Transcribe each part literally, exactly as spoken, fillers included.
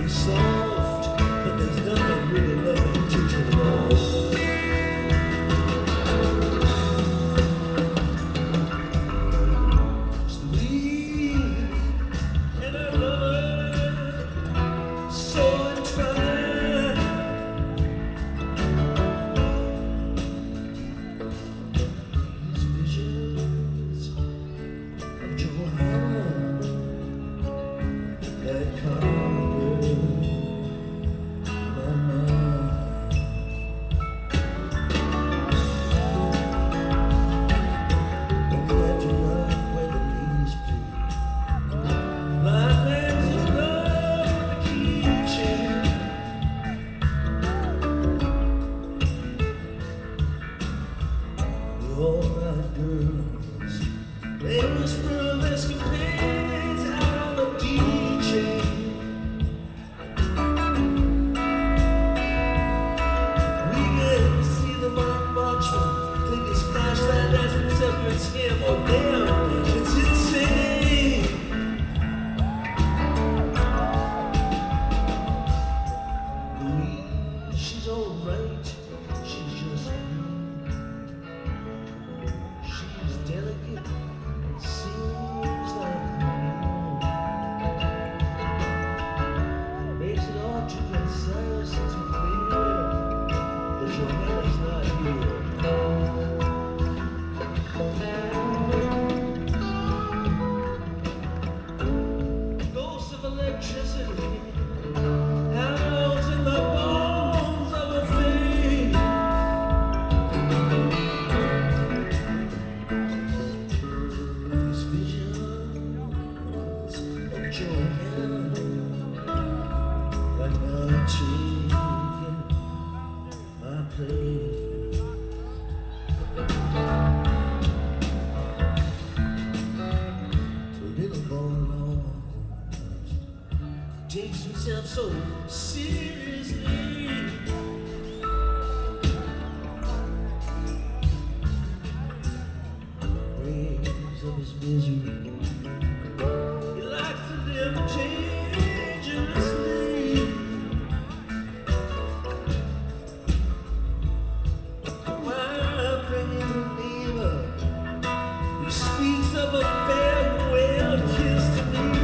soft, but there's nothing really loving to control. Takes himself so seriously. Brings up his misery. He likes to live dangerously. While bringing a neighbor who speaks of a farewell kiss to me.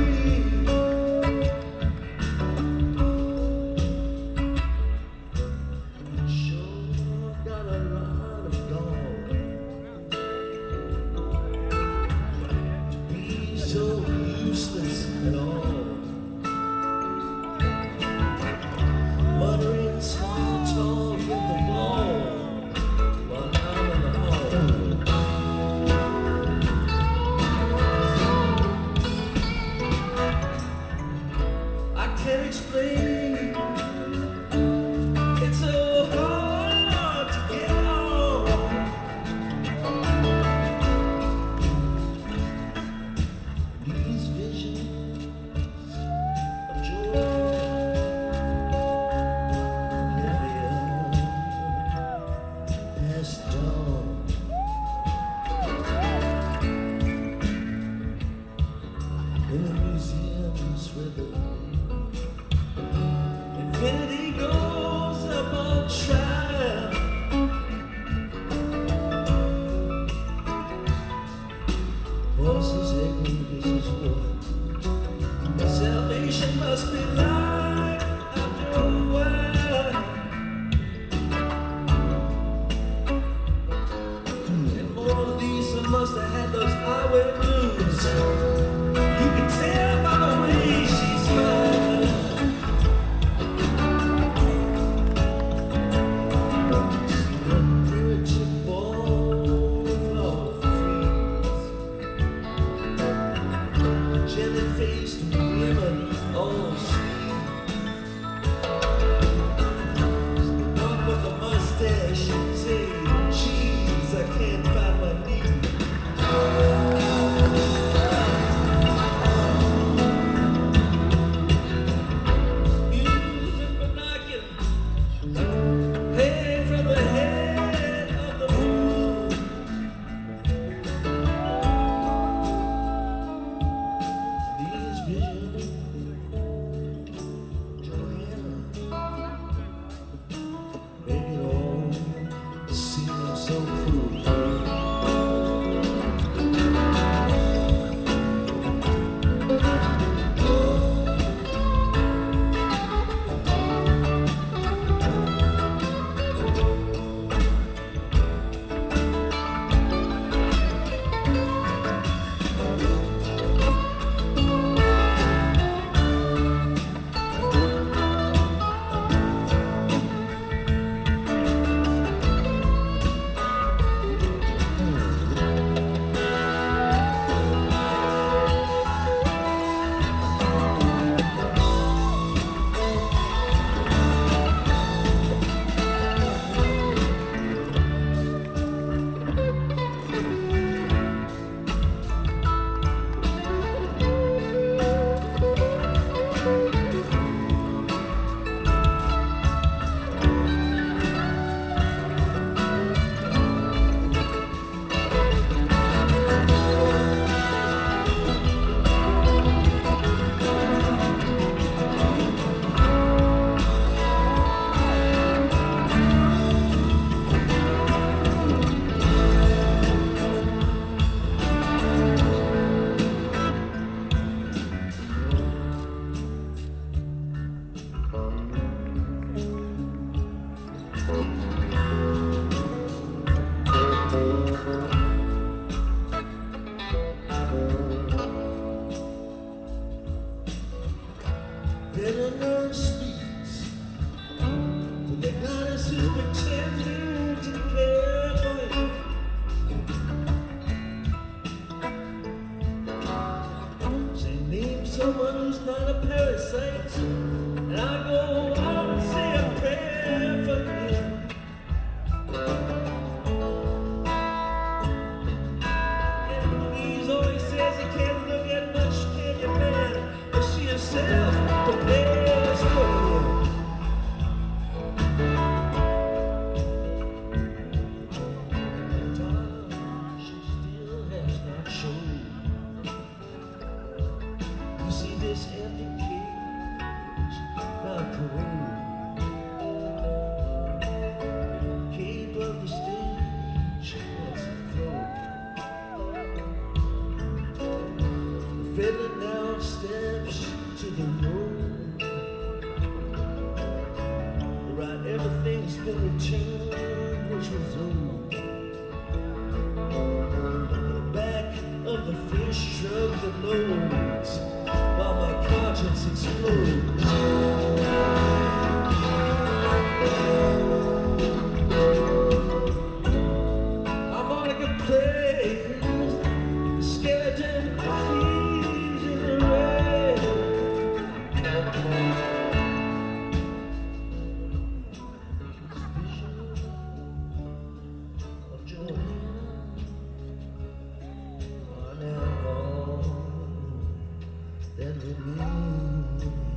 Better none speaks. The goddess is pretending to care for you. Say, name someone who's not a parasite, and I go out and say a prayer for you. And Louise always says you can't look at much, can you, man? But she herself prepares for you. She still has not shown. You see this empty cage, not parade. Cave of the stage has a throne. The feather now steps to the road. Right, everything's been returned, which was old. The back of the fish shrugs and loads, while my conscience explodes. Harmonica plays, the skeleton sees in the rain. This vision of Joanna are now all that remains.